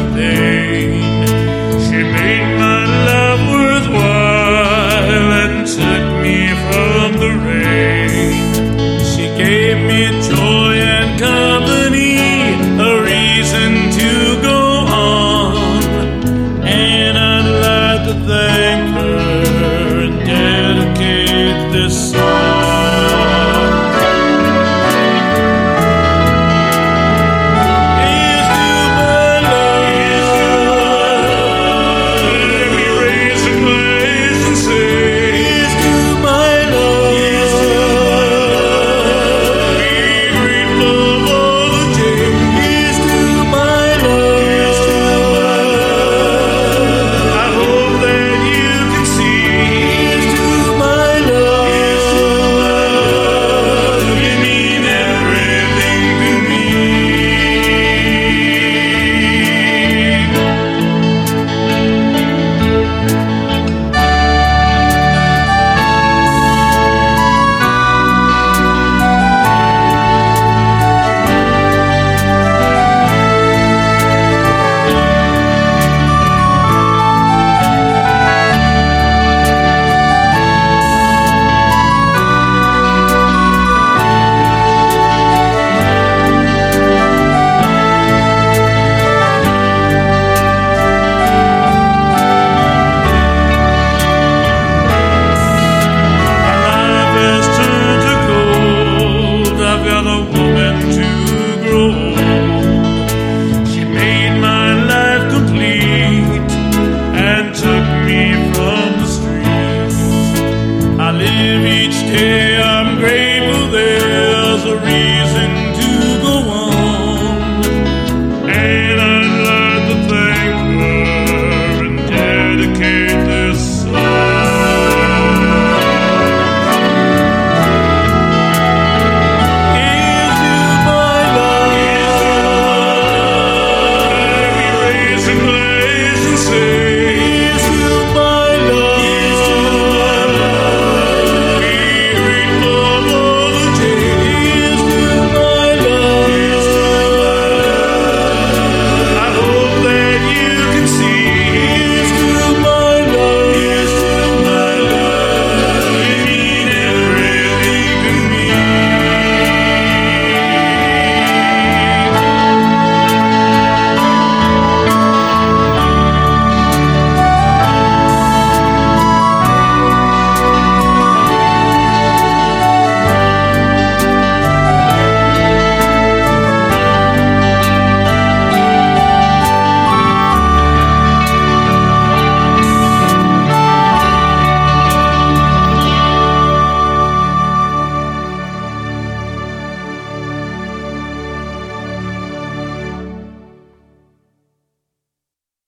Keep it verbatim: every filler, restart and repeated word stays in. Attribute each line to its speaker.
Speaker 1: in vain. She made my love worthwhile and took me from the rain. She gave me joy and company, a reason to go on, and I'd like to thank her and dedicate this song. Each day I'm grateful.